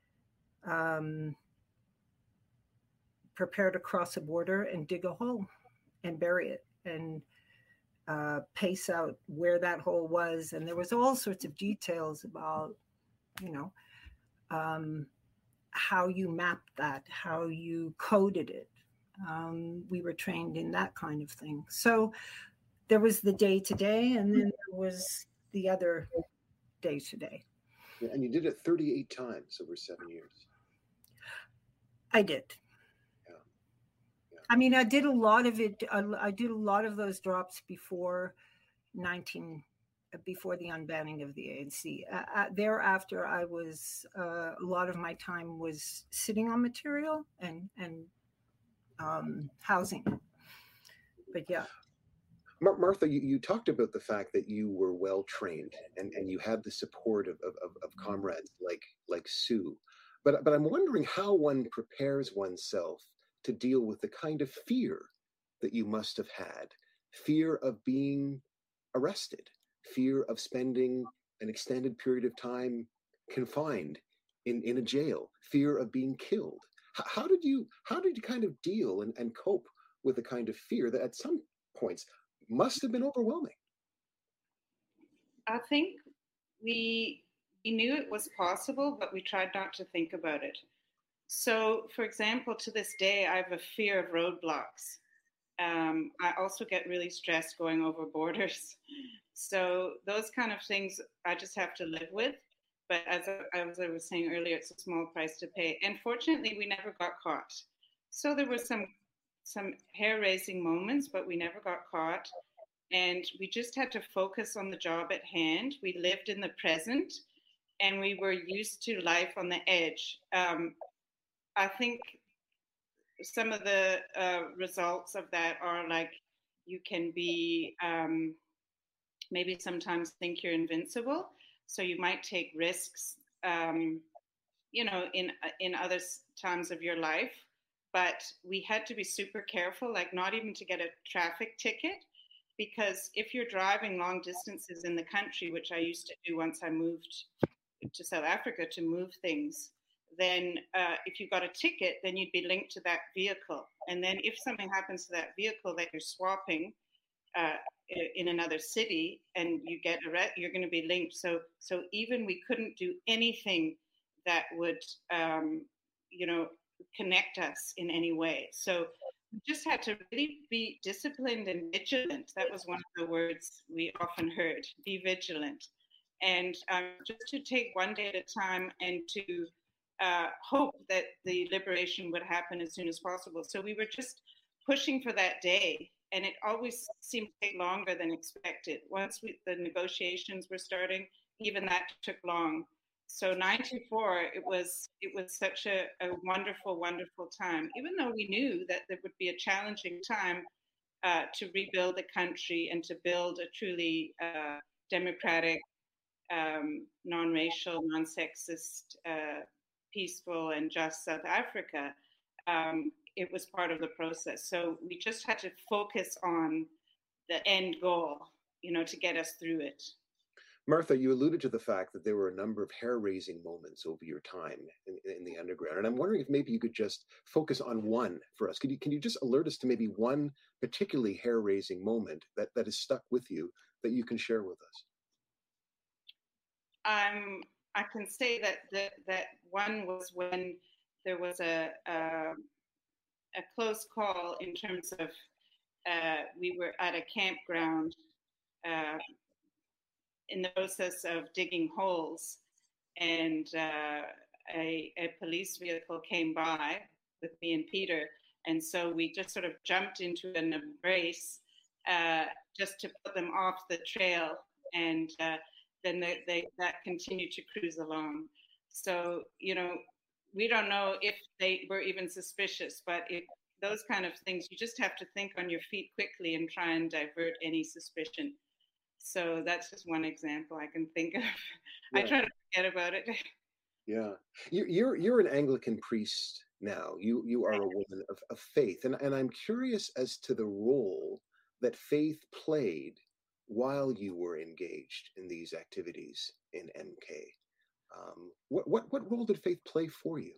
[SPEAKER 10] prepare to cross a border and dig a hole and bury it and pace out where that hole was. And there was all sorts of details about, you know, how you mapped that, how you coded it. We were trained in that kind of thing. So there was the day-to-day, and then there was the other day-to-day.
[SPEAKER 6] Yeah, and you did it 38 times over 7 years.
[SPEAKER 10] I did.
[SPEAKER 6] Yeah.
[SPEAKER 10] I mean, I did a lot of it. I did a lot of those drops before the unbanning of the ANC. Thereafter, I was a lot of my time was sitting on material and housing. But yeah.
[SPEAKER 6] Martha, you talked about the fact that you were well trained and you had the support of comrades like Sue. But I'm wondering how one prepares oneself to deal with the kind of fear that you must have had. Fear of being arrested, fear of spending an extended period of time confined in a jail, fear of being killed. How did you kind of deal and cope with the kind of fear that at some points must have been overwhelming?
[SPEAKER 8] I think we knew it was possible, but we tried not to think about it. So, for example, to this day, I have a fear of roadblocks. I also get really stressed going over borders. So those kind of things I just have to live with. But as I was saying earlier, it's a small price to pay. And fortunately, we never got caught. So there were some hair-raising moments, but we never got caught. And we just had to focus on the job at hand. We lived in the present, and we were used to life on the edge. I think some of the results of that are like you can be maybe sometimes think you're invincible, so you might take risks, you know, in other times of your life. But we had to be super careful, like not even to get a traffic ticket, because if you're driving long distances in the country, which I used to do once I moved to South Africa to move things, then if you got a ticket, then you'd be linked to that vehicle. And then if something happens to that vehicle that you're swapping in another city and you get arrested, you're going to be linked. So even we couldn't do anything that would, you know, connect us in any way. So we just had to really be disciplined and vigilant. That was one of the words we often heard, be vigilant. And just to take one day at a time and to hope that the liberation would happen as soon as possible. So we were just pushing for that day, and it always seemed to take longer than expected. Once the negotiations were starting, even that took long. So 94, it was such a wonderful, wonderful time, even though we knew that there would be a challenging time to rebuild the country and to build a truly democratic, non-racial, non-sexist, peaceful and just South Africa. It was part of the process. So we just had to focus on the end goal, you know, to get us through it.
[SPEAKER 6] Martha, you alluded to the fact that there were a number of hair-raising moments over your time in the underground, and I'm wondering if maybe you could just focus on one for us. Can you just alert us to maybe one particularly hair-raising moment that has stuck with you that you can share with us?
[SPEAKER 8] I can say that one was when there was a close call in terms of we were at a campground in the process of digging holes, and a police vehicle came by with me and Peter, and so we just sort of jumped into an embrace just to put them off the trail, and then that continued to cruise along. So, you know, we don't know if they were even suspicious, but those kind of things, you just have to think on your feet quickly and try and divert any suspicion. So that's just one example I can think of. Yeah. I try to forget about it.
[SPEAKER 6] Yeah, you're an Anglican priest now. You are a woman of faith, and I'm curious as to the role that faith played while you were engaged in these activities in MK. What role did faith play for you?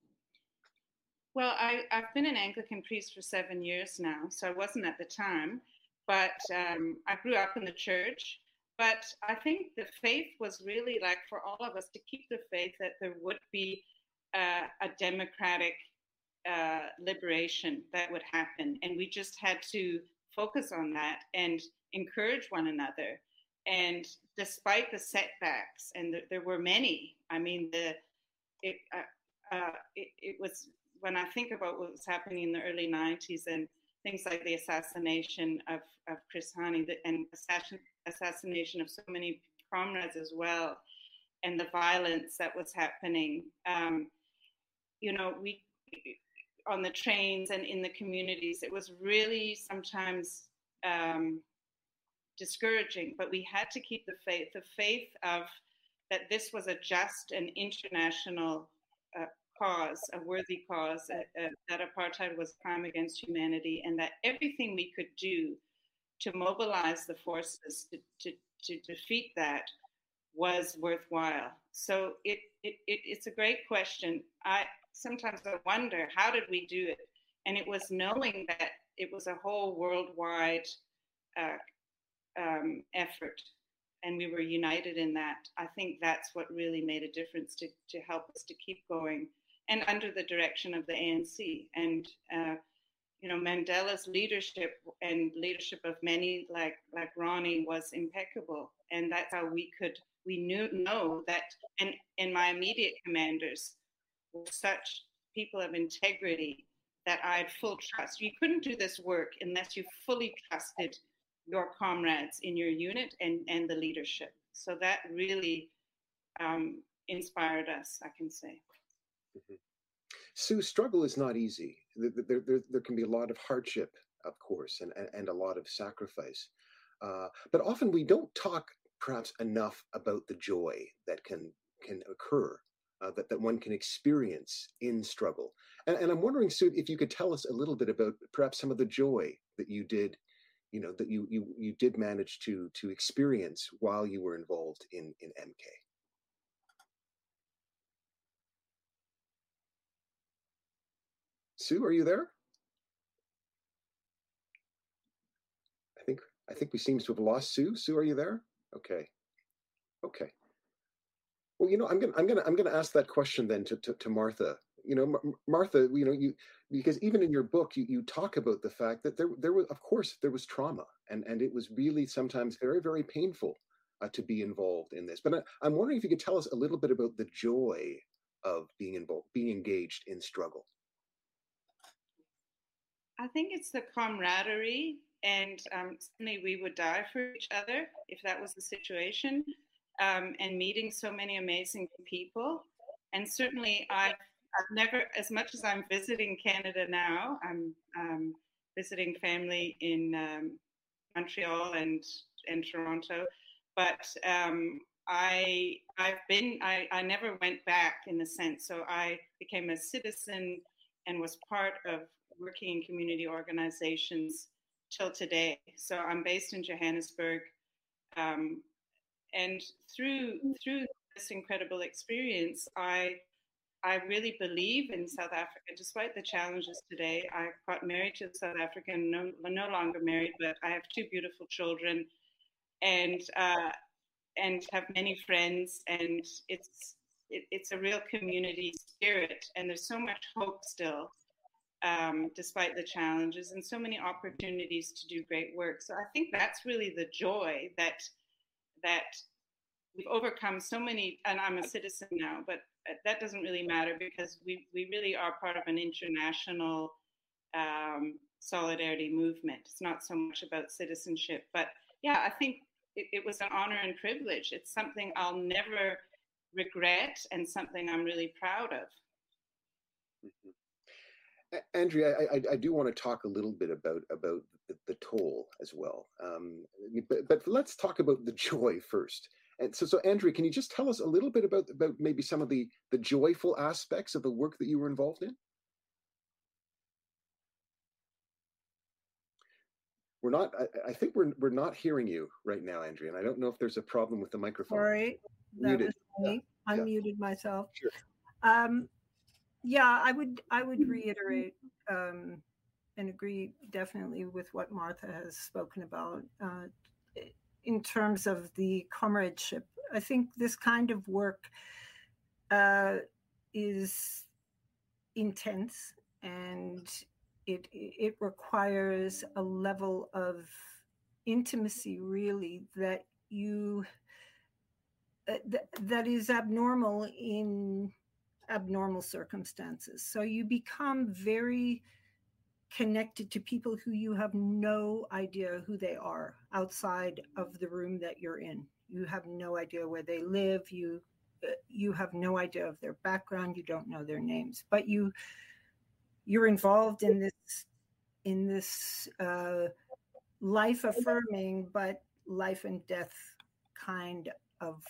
[SPEAKER 8] Well, I've been an Anglican priest for 7 years now, so I wasn't at the time. But I grew up in the church. But I think the faith was really like for all of us to keep the faith that there would be a democratic liberation that would happen. And we just had to focus on that and encourage one another. And despite the setbacks, and there were many, I mean, it was, when I think about what was happening in the early 90s and things like the assassination of Chris Hani and assassination of so many comrades as well, and the violence that was happening, you know, we on the trains and in the communities, it was really sometimes discouraging, but we had to keep the faith of that this was a just and international cause, a worthy cause, that apartheid was a crime against humanity, and that everything we could do to mobilize the forces to defeat that was worthwhile. So it's a great question. Sometimes I wonder, how did we do it? And it was knowing that it was a whole worldwide effort, and we were united in that. I think that's what really made a difference to help us to keep going. and under the direction of the ANC. And Mandela's leadership and leadership of many like Ronnie was impeccable, and that's how we know that. And my immediate commanders were such people of integrity that I had full trust. You couldn't do this work unless you fully trusted your comrades in your unit and the leadership. So that really inspired us, I can say.
[SPEAKER 6] Mm-hmm. Sue, struggle is not easy. There can be a lot of hardship, of course, and a lot of sacrifice. But often we don't talk perhaps enough about the joy that can occur, that one can experience in struggle. And I'm wondering, Sue, if you could tell us a little bit about perhaps some of the joy that you did, that you did manage to experience while you were involved in MK. Sue, are you there? I think we seem to have lost Sue. Sue, are you there? Okay. Well, I'm gonna ask that question then to Martha. Martha, because even in your book, you talk about the fact that there was trauma, and it was really sometimes very, very painful to be involved in this. But I'm wondering if you could tell us a little bit about the joy of being engaged in struggle.
[SPEAKER 8] I think it's the camaraderie, and certainly we would die for each other if that was the situation, and meeting so many amazing people. And certainly I've never, as much as I'm visiting Canada now, I'm visiting family in Montreal and Toronto, but I never went back in a sense. So I became a citizen and was part of working in community organizations till today. So I'm based in Johannesburg, and through this incredible experience, I really believe in South Africa, despite the challenges today. I got married to a South African, no longer married, but I have 2 beautiful children, and have many friends, and it's a real community spirit, and there's so much hope still, despite the challenges, and so many opportunities to do great work. So I think that's really the joy that we've overcome so many, and I'm a citizen now, but that doesn't really matter because we really are part of an international solidarity movement. It's not so much about citizenship, but yeah, I think it was an honor and privilege. It's something I'll never regret and something I'm really proud of.
[SPEAKER 6] Mm-hmm. Andrea, I do want to talk a little bit about the toll as well, but let's talk about the joy first. And so Andrea, can you just tell us a little bit about maybe some of the joyful aspects of the work that you were involved in? I think we're not hearing you right now, Andrea, and I don't know if there's a problem with the microphone.
[SPEAKER 10] Sorry, that was me. I muted myself.
[SPEAKER 6] Sure.
[SPEAKER 10] Yeah, I would reiterate and agree definitely with what Martha has spoken about in terms of the comradeship. I think this kind of work is intense, and it requires a level of intimacy, really, that that is abnormal in abnormal circumstances. So you become very connected to people who you have no idea who they are outside of the room that you're in. You have no idea where they live. You have no idea of their background. You don't know their names, but you're involved in this life affirming but life and death kind of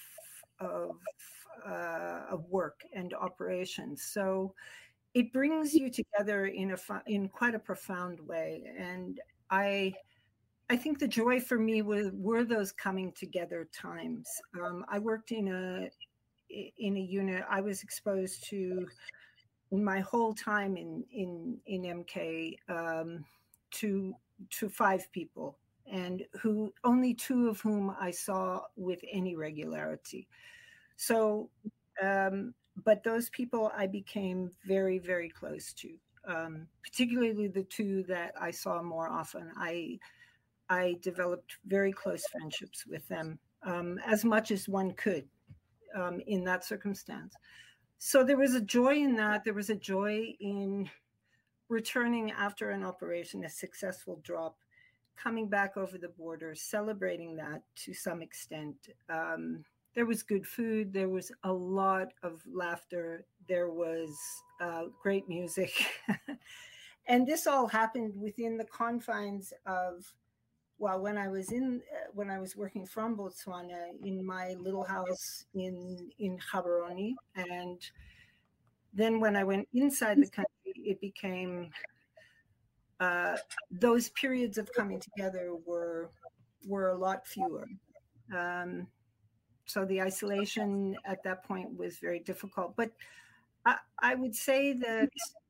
[SPEAKER 10] work and operations. So it brings you together in quite a profound way. And I think the joy for me were those coming together times. I worked in a unit. I was exposed to, in my whole time in MK, to 5 people, and only 2 of whom I saw with any regularity. So but those people I became very, very close to, particularly the two that I saw more often. I developed very close friendships with them, as much as one could in that circumstance. So there was a joy in that. There was a joy in returning after an operation, a successful drop, coming back over the border, celebrating that to some extent. There was good food. There was a lot of laughter. There was great music. And this all happened within the confines of, well, when I was working from Botswana in my little house in Gaborone, and then when I went inside the country, it became those periods of coming together were a lot fewer. So the isolation at that point was very difficult. But I would say that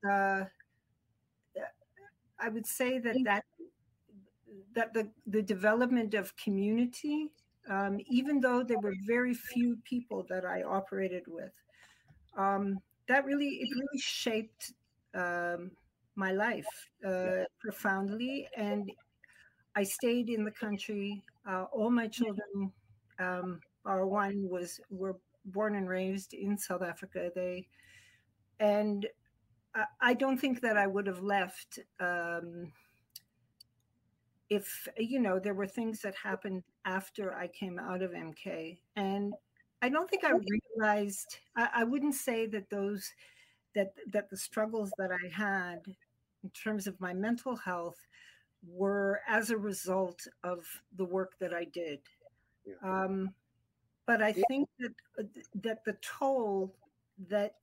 [SPEAKER 10] the development of community, even though there were very few people that I operated with, it really shaped my life profoundly. And I stayed in the country. All my children, bar one, were born and raised in South Africa. And I don't think that I would have left if, there were things that happened after I came out of MK. And I don't think I realized, I wouldn't say that that the struggles that I had in terms of my mental health were as a result of the work that I did. Yeah. But I think that the toll that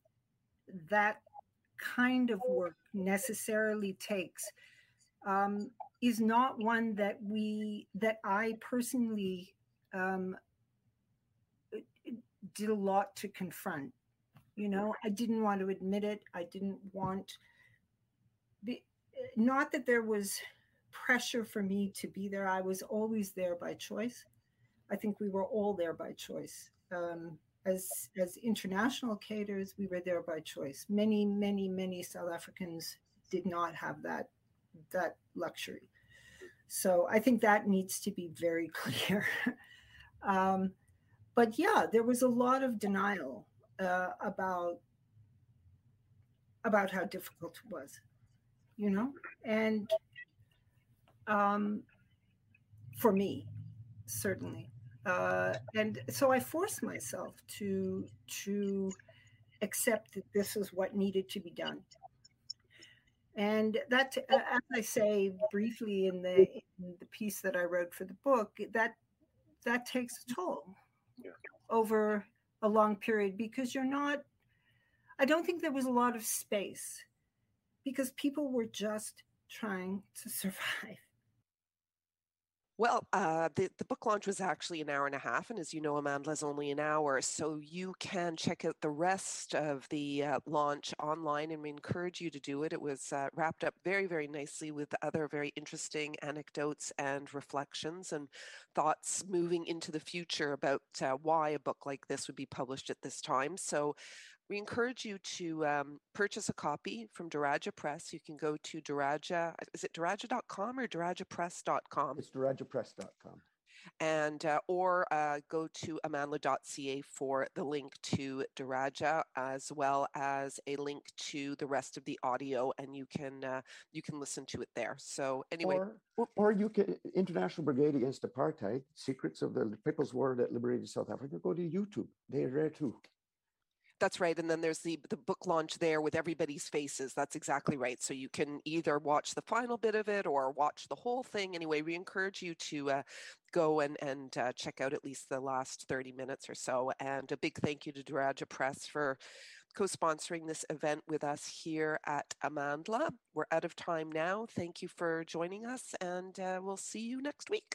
[SPEAKER 10] kind of work necessarily takes is not one that I personally did a lot to confront. I didn't want to admit it. I didn't want, not that there was pressure for me to be there. I was always there by choice. I think we were all there by choice. As international cadres, we were there by choice. Many, many, many South Africans did not have that luxury. So I think that needs to be very clear. But yeah, there was a lot of denial about how difficult it was, and for me, certainly. And so I forced myself to accept that this is what needed to be done. And that, as I say briefly in the piece that I wrote for the book, that takes a toll over a long period, because I don't think there was a lot of space, because people were just trying to survive.
[SPEAKER 2] Well, the book launch was actually an hour and a half, and as you know, Amandla's only an hour, so you can check out the rest of the launch online, and we encourage you to do it. It was wrapped up very, very nicely with other very interesting anecdotes and reflections and thoughts moving into the future about why a book like this would be published at this time. So we encourage you to purchase a copy from Daraja Press. You can go to Daraja, is it Daraja.com or DarajaPress.com?
[SPEAKER 3] It's DarajaPress.com.
[SPEAKER 2] And or go to amandla.ca for the link to Daraja, as well as a link to the rest of the audio, and you can listen to it there. So anyway,
[SPEAKER 3] or you can International Brigade Against Apartheid: Secrets of the People's War that Liberated South Africa. Go to YouTube; they're there too.
[SPEAKER 2] That's right. And then there's the book launch there with everybody's faces. That's exactly right. So you can either watch the final bit of it or watch the whole thing. Anyway, we encourage you to go and check out at least the last 30 minutes or so. And a big thank you to Daraja Press for co-sponsoring this event with us here at Amandla. We're out of time now. Thank you for joining us, and we'll see you next week.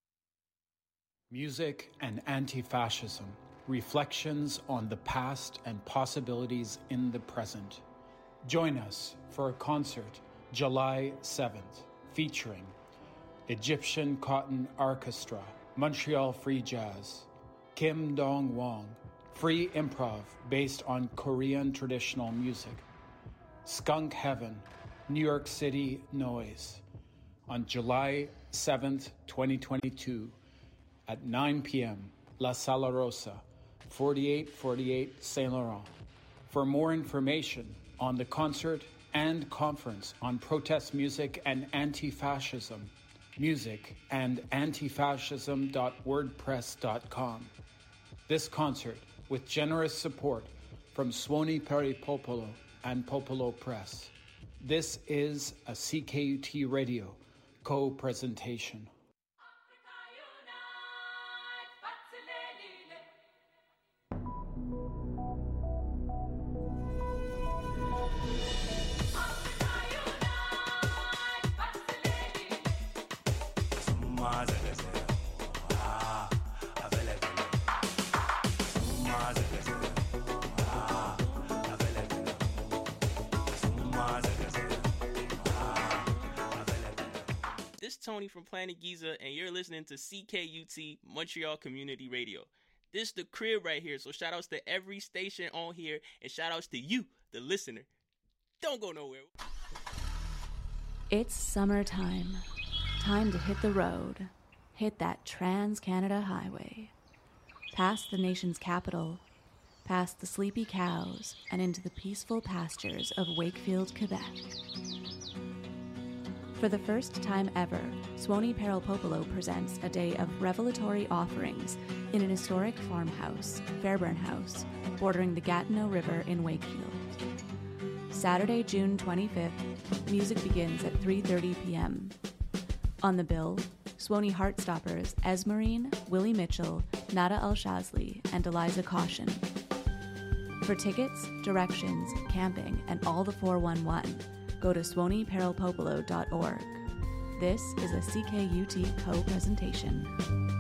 [SPEAKER 11] Music and anti-fascism. Reflections on the past and possibilities in the present. Join us for a concert July 7th featuring Egyptian Cotton Orchestra, Montreal Free Jazz, Kim Dong Wong, free improv based on Korean traditional music. Skunk Heaven, New York City Noise, on July 7th, 2022, at 9 p.m., La Sala Rosa, 4848 Saint Laurent. For more information on the concert and conference on protest music and anti-fascism, music and antifascism.wordpress.com. This concert, with generous support from Suoni per il Popolo and Popolo Press. This is a CKUT Radio co-presentation.
[SPEAKER 12] Tony from Planet Giza, and you're listening to CKUT Montreal Community Radio. This is the crib right here, so shout outs to every station on here, and shout outs to you, the listener. Don't go nowhere.
[SPEAKER 13] It's summertime. Time to hit the road. Hit that Trans-Canada Highway. Past the nation's capital, past the sleepy cows, and into the peaceful pastures of Wakefield, Quebec. For the first time ever, Suoni per il Popolo presents a day of revelatory offerings in an historic farmhouse, Fairburn House, bordering the Gatineau River in Wakefield. Saturday, June 25th, music begins at 3:30 p.m. On the bill, Suoni Heartstoppers Esmerine, Willie Mitchell, Nada Al-Shazli, and Eliza Caution. For tickets, directions, camping, and all the 411, go to suoniperilpopolo.org. This is a CKUT co-presentation.